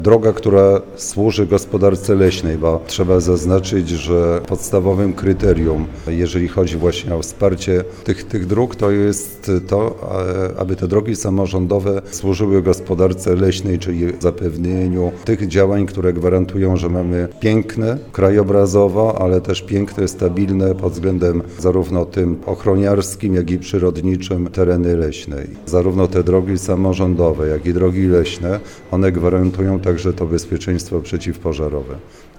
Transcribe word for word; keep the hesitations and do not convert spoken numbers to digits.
Droga, która służy gospodarce leśnej, bo trzeba zaznaczyć, że podstawowym kryterium, jeżeli chodzi właśnie o wsparcie tych, tych dróg, to jest to, aby te drogi samorządowe służyły gospodarce leśnej, czyli zapewnieniu tych działań, które gwarantują, że mamy piękne krajobrazowo, ale też piękne, stabilne pod względem zarówno tym ochroniarskim, jak i przyrodniczym tereny leśne. Zarówno te drogi samorządowe, jak i drogi leśne, one gwarantują także to bezpieczeństwo przeciwpożarowe.